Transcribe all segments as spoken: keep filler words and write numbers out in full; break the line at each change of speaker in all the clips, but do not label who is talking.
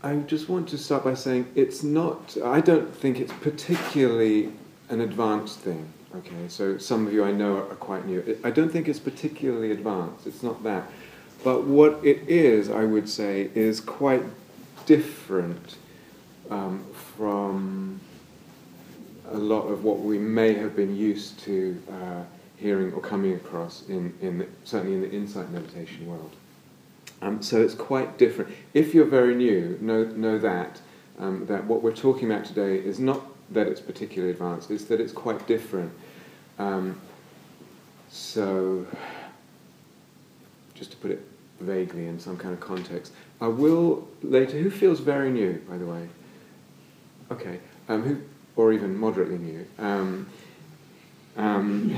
I just want to start by saying it's not, I don't think it's particularly an advanced thing. Okay, so some of you I know are, are quite new. I don't think it's particularly advanced, it's not that. But what it is, I would say, is quite different um, from a lot of what we may have been used to uh, hearing or coming across in, in the, certainly in the insight meditation world. Um, so it's quite different. If you're very new, know, know that, um, that what we're talking about today is not that it's particularly advanced, it's that it's quite different. Um, so, just to put it vaguely in some kind of context, I will later, who feels very new, by the way? Okay, um, who, or even moderately new. Um, um,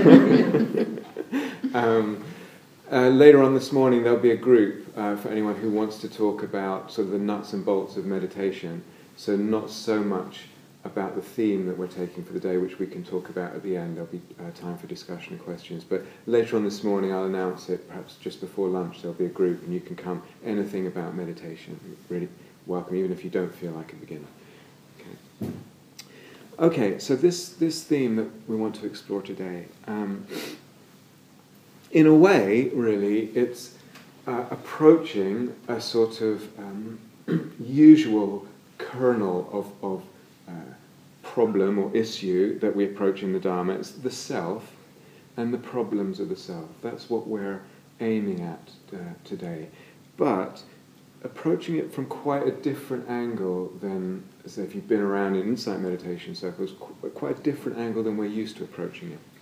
um, uh, later on this morning there'll be a group uh, for anyone who wants to talk about sort of the nuts and bolts of meditation, so not so much about the theme that we're taking for the day, which we can talk about at the end. There'll be uh, time for discussion and questions. But later on this morning, I'll announce it, perhaps just before lunch, there'll be a group, and you can come. Anything about meditation, really welcome, even if you don't feel like a beginner. Okay, okay so this, this theme that we want to explore today, um, in a way, really, it's uh, approaching a sort of um, usual kernel of, of Uh, problem or issue that we approach in the Dharma. It's the self and the problems of the self. That's what we're aiming at uh, today. But approaching it from quite a different angle than, as if you've been around in insight meditation circles, qu- quite a different angle than we're used to approaching it.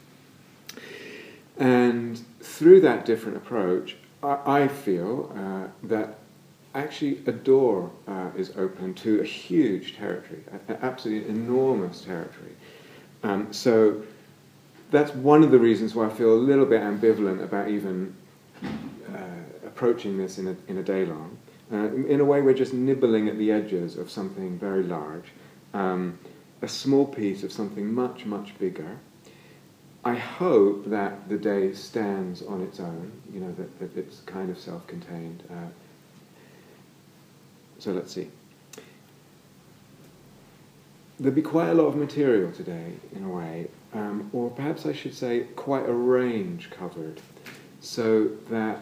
And through that different approach, I, I feel uh, that actually a door uh, is open to a huge territory, an absolutely enormous territory. Um, so that's one of the reasons why I feel a little bit ambivalent about even uh, approaching this in a, in a day long. Uh, in a way, we're just nibbling at the edges of something very large, um, a small piece of something much, much bigger. I hope that the day stands on its own, you know, that, that it's kind of self-contained. Uh, So let's see. There'll be quite a lot of material today, in a way, um, or perhaps I should say quite a range covered, so that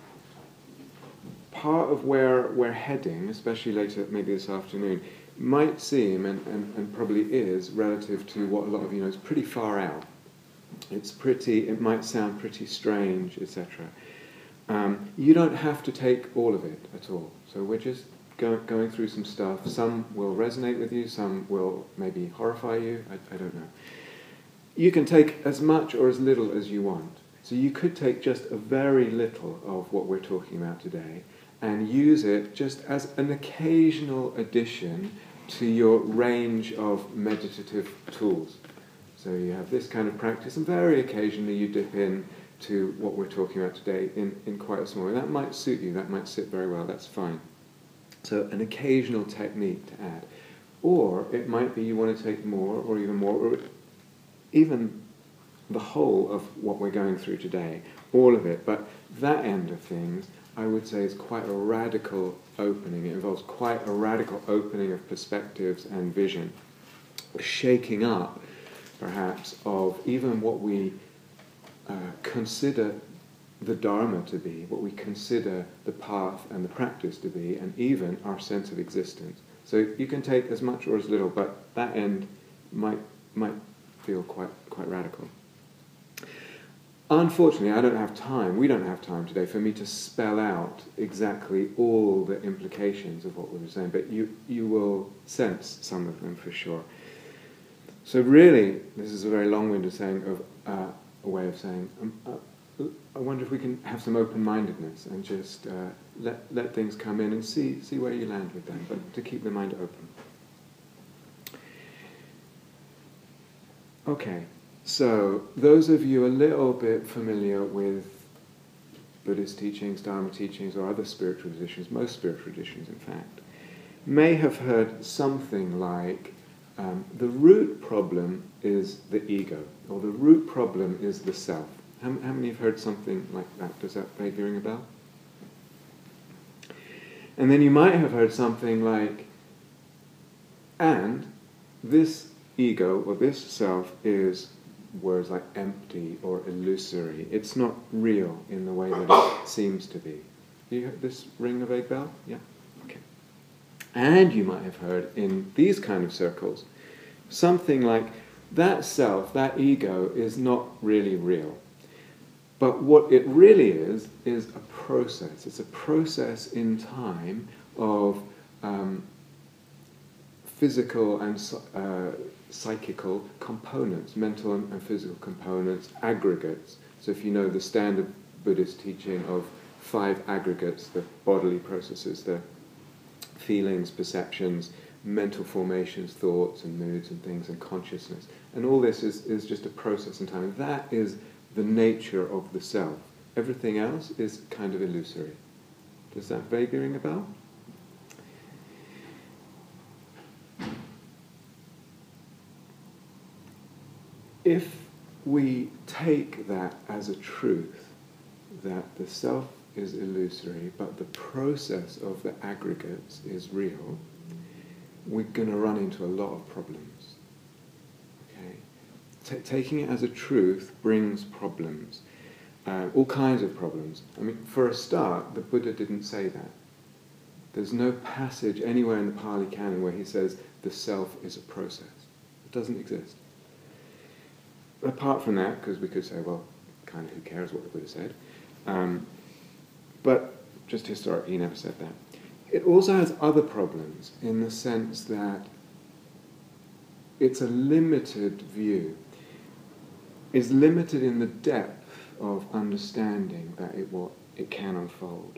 part of where we're heading, especially later, maybe this afternoon, might seem, and, and, and probably is, relative to what a lot of you know, is pretty far out. It's pretty, it might sound pretty strange, et cetera. Um, you don't have to take all of it at all. So we're just Go, going through some stuff. Some will resonate with you, some will maybe horrify you, I, I don't know. You can take as much or as little as you want. So you could take just a very little of what we're talking about today and use it just as an occasional addition to your range of meditative tools. So you have this kind of practice, and very occasionally you dip in to what we're talking about today in, in quite a small way. That might suit you, that might sit very well, that's fine. So an occasional technique to add. Or it might be you want to take more, or even more, or even the whole of what we're going through today, all of it. But that end of things, I would say, is quite a radical opening. It involves quite a radical opening of perspectives and vision. A shaking up, perhaps, of even what we uh, consider the Dharma to be, what we consider the path and the practice to be, and even our sense of existence. So you can take as much or as little, but that end might might feel quite quite radical. Unfortunately, I don't have time, we don't have time today for me to spell out exactly all the implications of what we were saying, but you, you will sense some of them for sure. So really, this is a very long-winded saying of uh, a way of saying, um, uh, I wonder if we can have some open-mindedness and just uh, let let things come in and see see where you land with them, but to keep the mind open. Okay, so those of you a little bit familiar with Buddhist teachings, Dharma teachings, or other spiritual traditions, most spiritual traditions in fact, may have heard something like um, the root problem is the ego, or the root problem is the self. How, how many have heard something like that? Does that vaguely ring a bell? And then you might have heard something like, and this ego or this self is words like empty or illusory. It's not real in the way that it seems to be. Do you have this ring a vague bell? Yeah? Okay. And you might have heard in these kind of circles something like, that self, that ego, is not really real. But what it really is, is a process. It's a process in time of um, physical and uh, psychical components, mental and, and physical components, aggregates. So if you know the standard Buddhist teaching of five aggregates, the bodily processes, the feelings, perceptions, mental formations, thoughts and moods and things, and consciousness. And all this is, is just a process in time. And that is the nature of the self. Everything else is kind of illusory. Does that vaguely ring a bell? If we take that as a truth, that the self is illusory, but the process of the aggregates is real, we're going to run into a lot of problems. Okay? T- taking it as a truth brings problems, uh, all kinds of problems. I mean, for a start, the Buddha didn't say that. There's no passage anywhere in the Pali Canon where he says the self is a process. It doesn't exist. Apart from that, because we could say, well, kind of who cares what the Buddha said, um, but just historically, he never said that. It also has other problems in the sense that it's a limited view, is limited in the depth of understanding that it what it can unfold.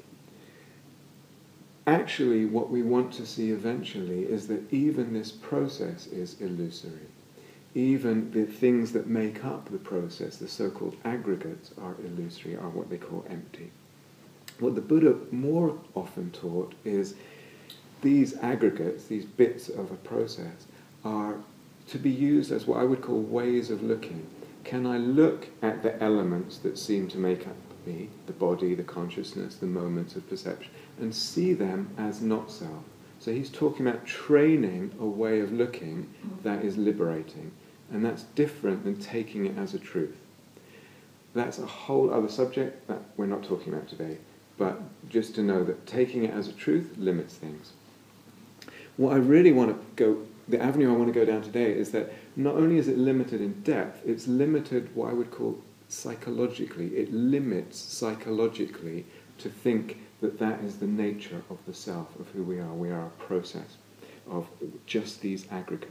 Actually, what we want to see eventually is that even this process is illusory. Even the things that make up the process, the so-called aggregates, are illusory, are what they call empty. What the Buddha more often taught is these aggregates, these bits of a process, are to be used as what I would call ways of looking. Can I look at the elements that seem to make up me, the body, the consciousness, the moments of perception, and see them as not self? So he's talking about training a way of looking that is liberating. And that's different than taking it as a truth. That's a whole other subject that we're not talking about today. But just to know that taking it as a truth limits things. What I really want to go, the avenue I want to go down today is that not only is it limited in depth, it's limited what I would call psychologically. It limits psychologically to think that that is the nature of the self, of who we are. We are a process of just these aggregates.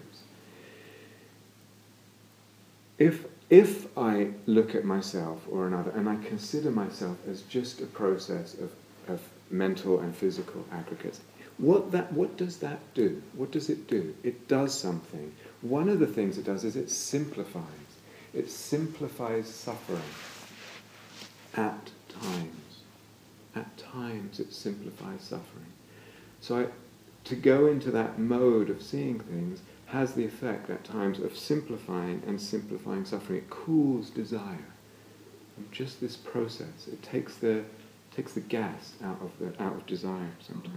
If if I look at myself or another and I consider myself as just a process of, of mental and physical aggregates, what that what does that do? What does it do? It does something. One of the things it does is it simplifies. It simplifies suffering at times. At times it simplifies suffering. So I, to go into that mode of seeing things has the effect at times of simplifying and simplifying suffering. It cools desire. And just this process, it takes the takes the gas out of the out of desire sometimes.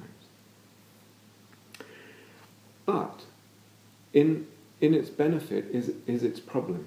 But in in its benefit is is its problem.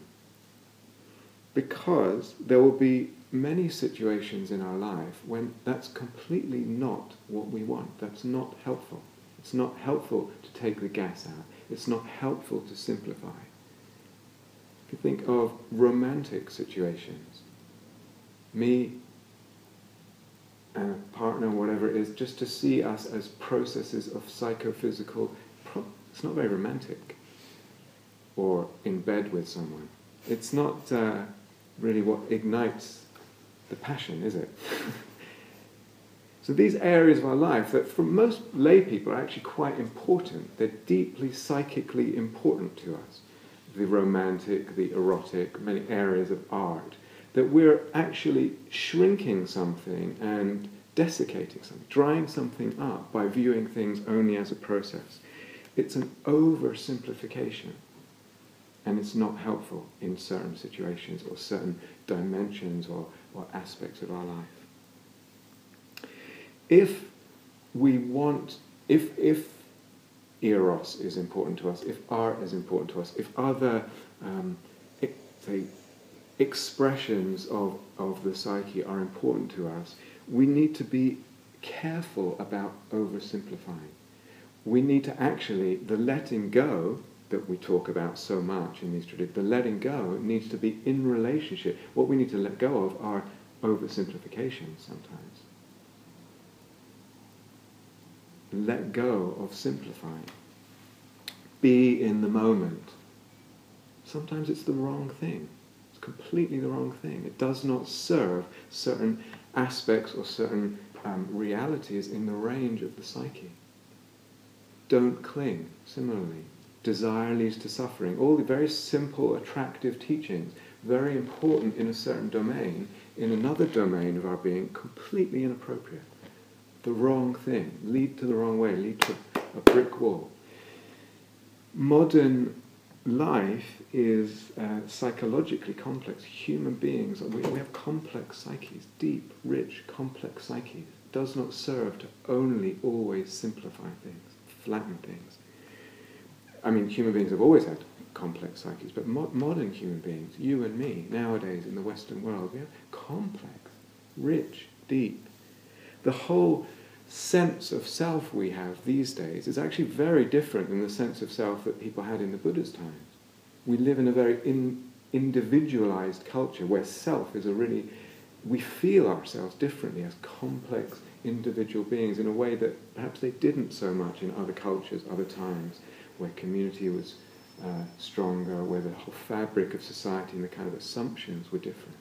Because there will be many situations in our life when that's completely not what we want. That's not helpful. It's not helpful to take the gas out. It's not helpful to simplify. If you think of romantic situations, me and a partner, whatever it is, just to see us as processes of psychophysical, pro- it's not very romantic. Or in bed with someone. It's not uh, really what ignites the passion, is it? So these areas of our life that for most lay people are actually quite important. They're deeply psychically important to us. The romantic, the erotic, many areas of art. That we're actually shrinking something and desiccating something, drying something up by viewing things only as a process. It's an oversimplification. And it's not helpful in certain situations or certain dimensions or, or aspects of our life. If we want, if if eros is important to us, if art is important to us, if other um, e- say, expressions of, of the psyche are important to us, we need to be careful about oversimplifying. We need to actually, the letting go that we talk about so much in these traditions, the letting go needs to be in relationship. What we need to let go of are oversimplifications sometimes. Let go of simplifying. Be in the moment. Sometimes it's the wrong thing. It's completely the wrong thing. It does not serve certain aspects or certain um, realities in the range of the psyche. Don't cling, similarly. Desire leads to suffering. All the very simple, attractive teachings, very important in a certain domain, in another domain of our being, completely inappropriate. The wrong thing, lead to the wrong way, lead to a brick wall. Modern life is uh, psychologically complex. Human beings, we, we have complex psyches, deep, rich, complex psyches. It does not serve to only always simplify things, flatten things. I mean, human beings have always had complex psyches, but mo- modern human beings, you and me, nowadays in the Western world, we have complex, rich, deep. The whole sense of self we have these days is actually very different than the sense of self that people had in the Buddha's times. We live in a very in, individualized culture where self is a really, we feel ourselves differently as complex individual beings in a way that perhaps they didn't so much in other cultures, other times, where community was uh, stronger, where the whole fabric of society and the kind of assumptions were different.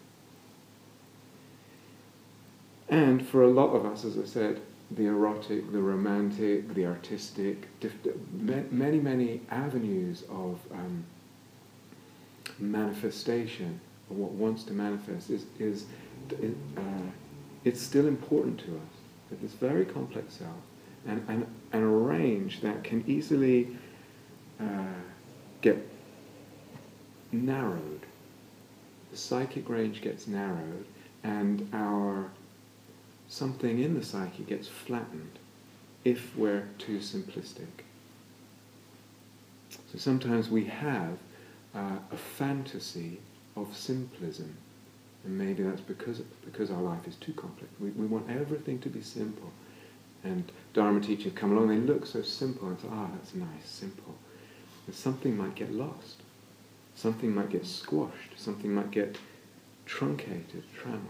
And for a lot of us, as I said, the erotic, the romantic, the artistic, diff- many, many avenues of um, manifestation, of what wants to manifest, is, is uh, it's still important to us. That this very complex self, and, and, and a range that can easily uh, get narrowed. The psychic range gets narrowed, and our something in the psyche gets flattened if we're too simplistic. So sometimes we have uh, a fantasy of simplism, and maybe that's because because our life is too complex. We, we want everything to be simple. And Dharma teachers come along, they look so simple, and say, ah, that's nice, simple. And something might get lost. Something might get squashed. Something might get truncated, trammeled.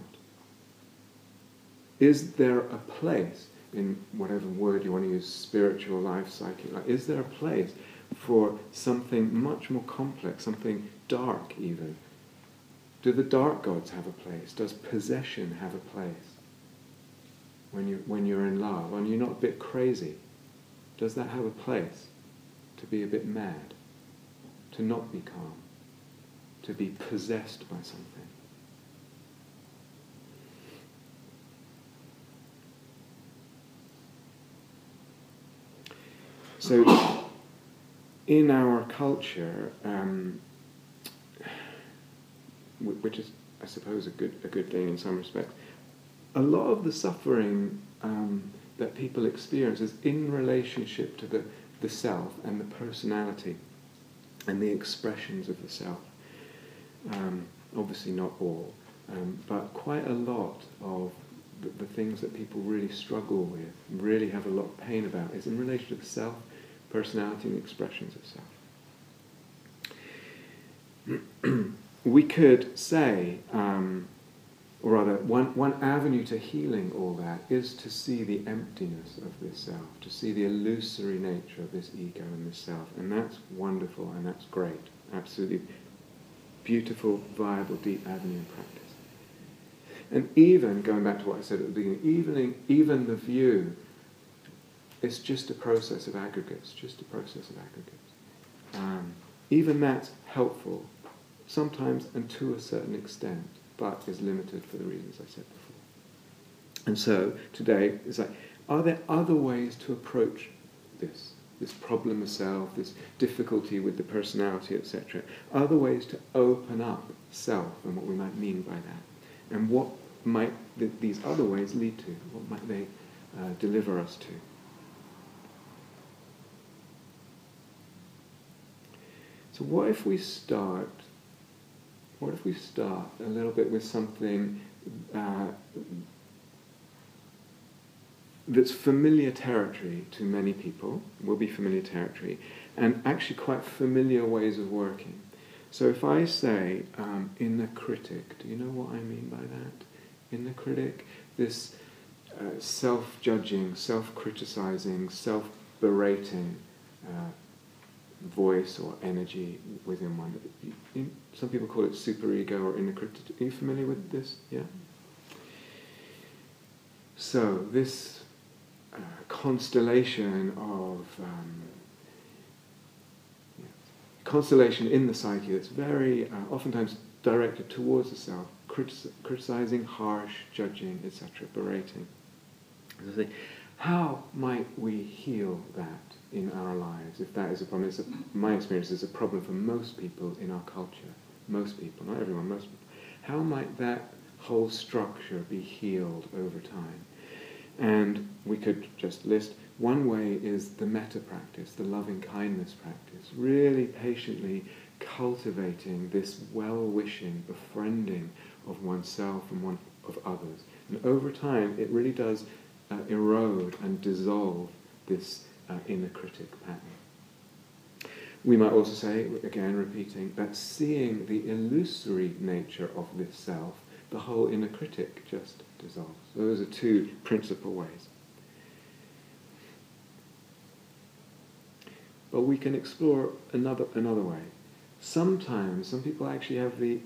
Is there a place, in whatever word you want to use, spiritual life, psychic life, is there a place for something much more complex, something dark even? Do the dark gods have a place? Does possession have a place? When, you, when you're in love, and you're not a bit crazy, does that have a place? To be a bit mad, to not be calm, to be possessed by something. So, in our culture, um, which is, I suppose, a good a good thing in some respects, a lot of the suffering um, that people experience is in relationship to the, the self and the personality and the expressions of the self. Um, obviously not all, um, but quite a lot of the, the things that people really struggle with, really have a lot of pain about, is in relation to the self, personality and the expressions of self. We could say, um, or rather, one, one avenue to healing all that is to see the emptiness of this self, to see the illusory nature of this ego and this self. And that's wonderful and that's great. Absolutely beautiful, viable, deep avenue in practice. And even, going back to what I said at the beginning, even, even the view, it's just a process of aggregates, just a process of aggregates. Um, even that's helpful, sometimes and to a certain extent, but is limited for the reasons I said before. And so, today, it's like, are there other ways to approach this? This problem of self, this difficulty with the personality, et cetera. Other ways to open up self and what we might mean by that. And what might th- these other ways lead to? What might they uh, deliver us to. So what if we start, what if we start a little bit with something uh, that's familiar territory to many people, will be familiar territory, and actually quite familiar ways of working. So if I say um, inner critic, do you know what I mean by that? Inner critic, this uh, self-judging, self-criticizing, self-berating uh, voice or energy within one. You, you, some people call it superego or inner critic. Are you familiar with this? Yeah? So this uh, constellation of um, yeah, constellation in the psyche that's very uh, oftentimes directed towards the self, critic- criticizing, harsh, judging, et cetera, berating. So say, how might we heal that in our lives if that is a problem? It's a, my experience is a problem for most people in our culture. Most people, not everyone, most people. How might that whole structure be healed over time? And we could just list, one way is the metta practice, the loving kindness practice, really patiently cultivating this well-wishing, befriending of oneself and one of others. And over time, it really does uh, erode and dissolve this uh, inner critic pattern. We might also say, again repeating, that seeing the illusory nature of this self, the whole inner critic just dissolves. So those are two principal ways. But we can explore another another way. Sometimes some people actually have the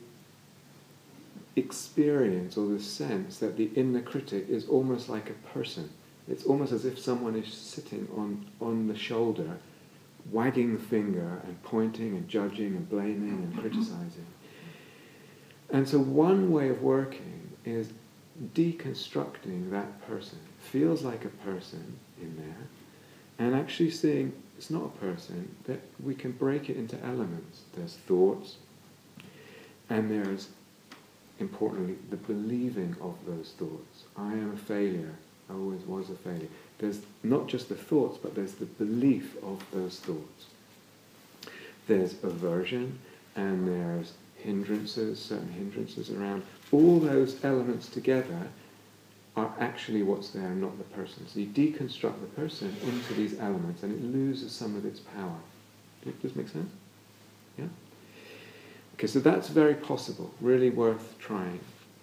experience or the sense that the inner critic is almost like a person. It's almost as if someone is sitting on, on the shoulder, wagging the finger and pointing and judging and blaming and criticizing. And so one way of working is deconstructing that person. It feels like a person in there, and actually seeing it's not a person, that we can break it into elements. There's thoughts, and there's, importantly, the believing of those thoughts. I am a failure. I always was a failure. There's not just the thoughts, but there's the belief of those thoughts. There's aversion, and there's hindrances, certain hindrances around. All those elements together are actually what's there, not the person. So you deconstruct the person into these elements, and it loses some of its power. Does this make sense? Yeah? Okay, so that's very possible, really worth trying.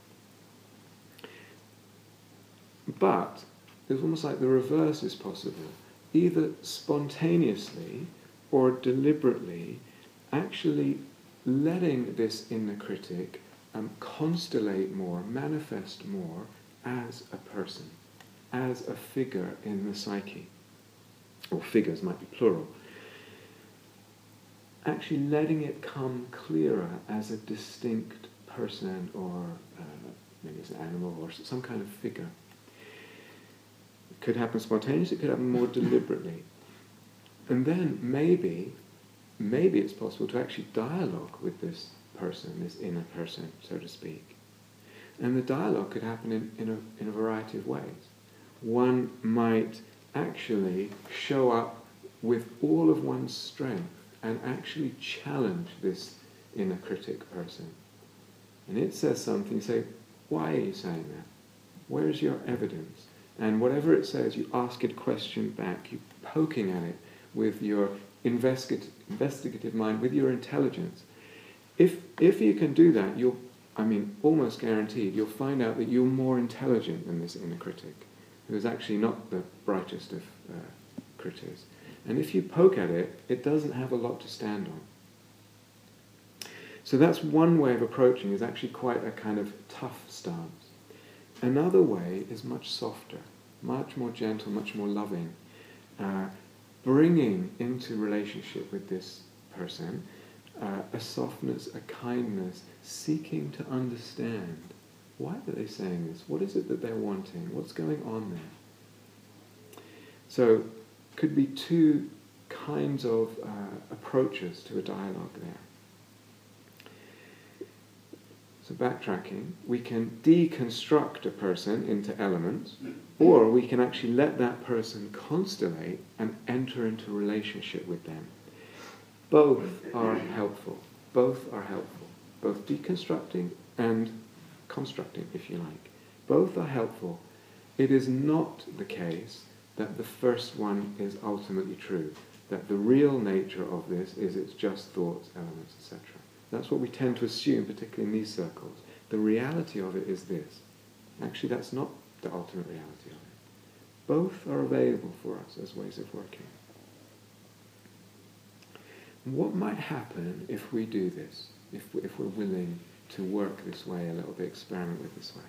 But it's almost like the reverse is possible. Either spontaneously or deliberately actually letting this inner critic um, constellate more, manifest more as a person, as a figure in the psyche. Or figures might be plural. Actually letting it come clearer as a distinct person, or uh, maybe it's an animal or some kind of figure. It could happen spontaneously, it could happen more deliberately. And then maybe, maybe it's possible to actually dialogue with this person, this inner person, so to speak. And the dialogue could happen in, in, a, in a variety of ways. One might actually show up with all of one's strength and actually challenge this inner critic person. And it says something, you say, why are you saying that? Where's your evidence? And whatever it says, you ask it a question back, you're poking at it with your investigative, investigative mind, with your intelligence. If, if you can do that, you'll, I mean, almost guaranteed, you'll find out that you're more intelligent than this inner critic, who is actually not the brightest of uh, critics. And if you poke at it, it doesn't have a lot to stand on. So that's one way of approaching, is actually quite a kind of tough stance. Another way is much softer, much more gentle, much more loving, uh, bringing into relationship with this person uh, a softness, a kindness, seeking to understand. Why are they saying this? What is it that they're wanting? What's going on there? So, could be two kinds of uh, approaches to a dialogue there. So backtracking, we can deconstruct a person into elements, or we can actually let that person constellate and enter into relationship with them. Both are helpful. Both are helpful. Both deconstructing and constructing, if you like. Both are helpful. It is not the case that the first one is ultimately true, that the real nature of this is it's just thoughts, elements, et cetera. That's what we tend to assume, particularly in these circles. The reality of it is this. Actually, that's not the ultimate reality of it. Both are available for us as ways of working. What might happen if we do this, if, we, if we're willing to work this way a little bit, experiment with this way?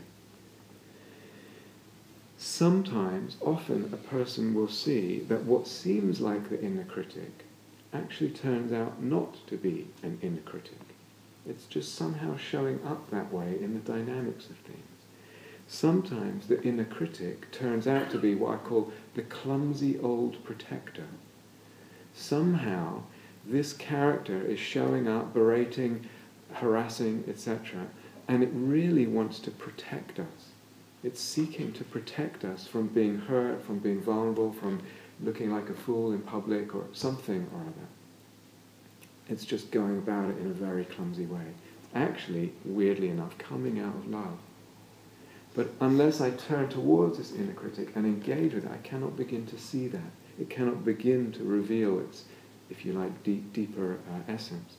Sometimes, often, a person will see that what seems like the inner critic actually turns out not to be an inner critic. It's just somehow showing up that way in the dynamics of things. Sometimes the inner critic turns out to be what I call the clumsy old protector. Somehow this character is showing up, berating, harassing, et cetera, and it really wants to protect us. It's seeking to protect us from being hurt, from being vulnerable, from looking like a fool in public or something or other. It's just going about it in a very clumsy way. Actually, weirdly enough, coming out of love. But unless I turn towards this inner critic and engage with it, I cannot begin to see that. It cannot begin to reveal its, if you like, deep, deeper uh, essence.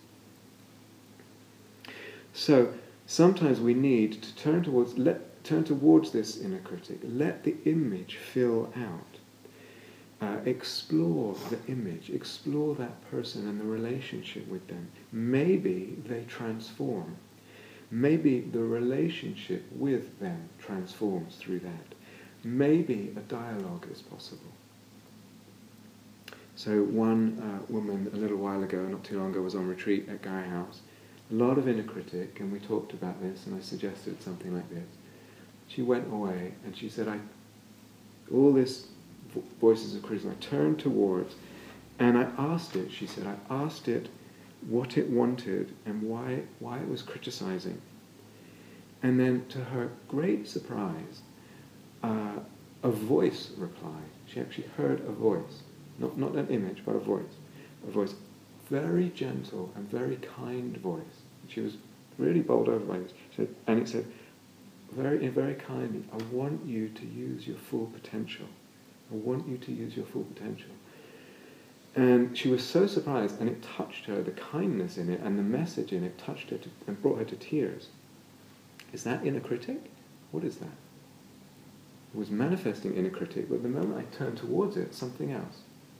So sometimes we need to turn towards, let, turn towards this inner critic. Let the image fill out. Uh, explore the image, explore that person and the relationship with them. Maybe they transform. Maybe the relationship with them transforms through that. Maybe a dialogue is possible. So one uh, woman a little while ago, not too long ago, was on retreat at Gaia House. A lot of inner critic, and we talked about this, and I suggested something like this. She went away, and she said, "I, all this voices of criticism, I turned towards, and I asked it," she said, "I asked it what it wanted and why, why it was criticizing. And then, to her great surprise, uh, a voice replied." She actually heard a voice, not, not an image, but a voice. A voice, very gentle and very kind voice. She was really bowled over by this. She said, and it said, very, very kindly, "I want you to use your full potential. I want you to use your full potential." And she was so surprised, and it touched her, the kindness in it and the message in it touched her to, and brought her to tears. Is that inner critic? What is that? It was manifesting inner critic, but the moment I turned towards it, something else.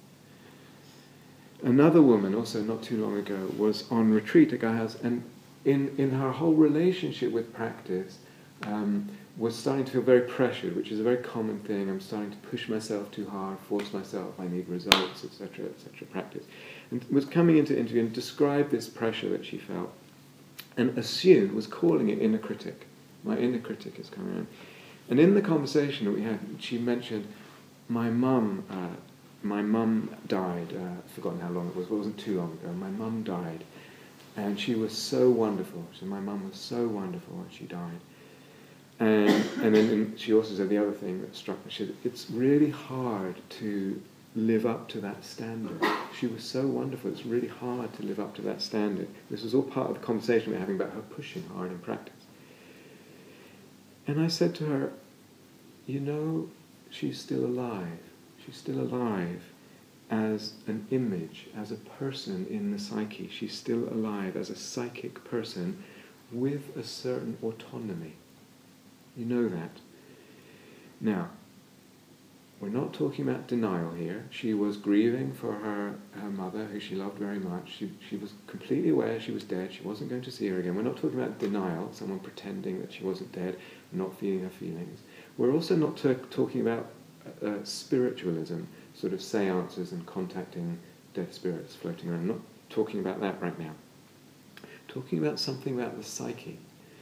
Another woman, also not too long ago, was on retreat at Gaia House, and in, in her whole relationship with practice, um, was starting to feel very pressured, which is a very common thing. I'm starting to push myself too hard, force myself, I need results, et cetera, et cetera, practice. And was coming into the interview and described this pressure that she felt, and assumed, was calling it inner critic. My inner critic is coming around. And in the conversation that we had, she mentioned, my mum, uh, my mum died, uh, I've forgotten how long it was, but it wasn't too long ago. My mum died, and she was so wonderful. She said, my mum was so wonderful when she died. And, and then and she also said the other thing that struck me, she said, it's really hard to live up to that standard. She was so wonderful, it's really hard to live up to that standard. This was all part of the conversation we were having about her pushing hard in practice. And I said to her, you know, she's still alive. She's still alive as an image, as a person in the psyche. She's still alive as a psychic person with a certain autonomy. You know that. Now, we're not talking about denial here. She was grieving for her, her mother, who she loved very much. She, she was completely aware she was dead. She wasn't going to see her again. We're not talking about denial, someone pretending that she wasn't dead, not feeling her feelings. We're also not t- talking about uh, spiritualism, sort of seances and contacting dead spirits floating around. I'm not talking about that right now. Talking about something about the psyche.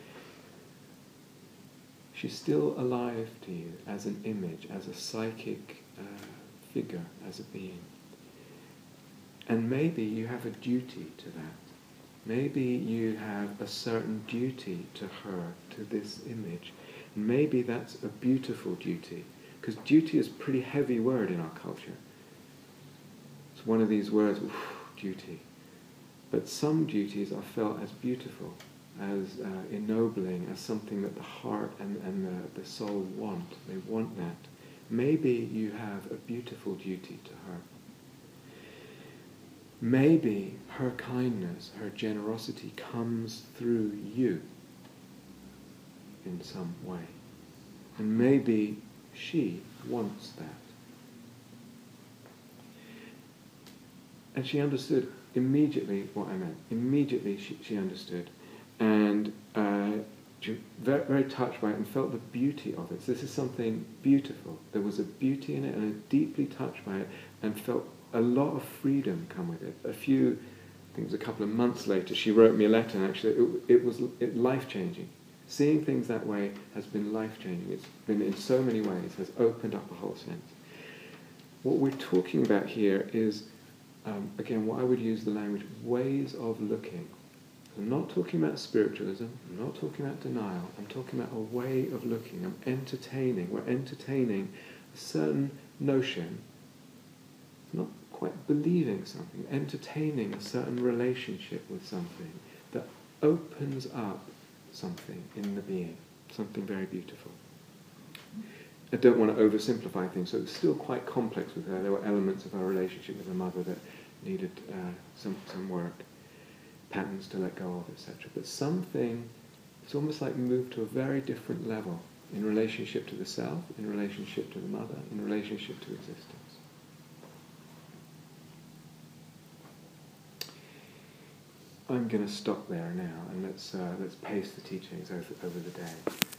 She's still alive to you as an image, as a psychic uh, figure, as a being. And maybe you have a duty to that. Maybe you have a certain duty to her, to this image. And maybe that's a beautiful duty, because duty is a pretty heavy word in our culture. It's one of these words, oof, duty. But some duties are felt as beautiful, as uh, ennobling, as something that the heart and, and the, the soul want. They want that. Maybe you have a beautiful duty to her. Maybe her kindness, her generosity comes through you in some way. And maybe she wants that. And she understood immediately what I meant. Immediately she, she understood. And uh, she was very, very touched by it and felt the beauty of it. So this is something beautiful. There was a beauty in it, and I deeply touched by it and felt a lot of freedom come with it. A few, I think it was a couple of months later, she wrote me a letter, and actually it, it was it, life-changing. Seeing things that way has been life-changing. It's been in so many ways, has opened up a whole sense. What we're talking about here is, um, again, what I would use the language, ways of looking. I'm not talking about spiritualism, I'm not talking about denial, I'm talking about a way of looking. I'm entertaining, we're entertaining a certain notion, not quite believing something, entertaining a certain relationship with something that opens up something in the being, something very beautiful. I don't want to oversimplify things, so it's still quite complex with her. There were elements of her relationship with her mother that needed uh, some, some work, patterns to let go of, et cetera. But something, it's almost like moved to a very different level in relationship to the self, in relationship to the mother, in relationship to existence. I'm going to stop there now, and let's uh, let's pace the teachings over, over the day.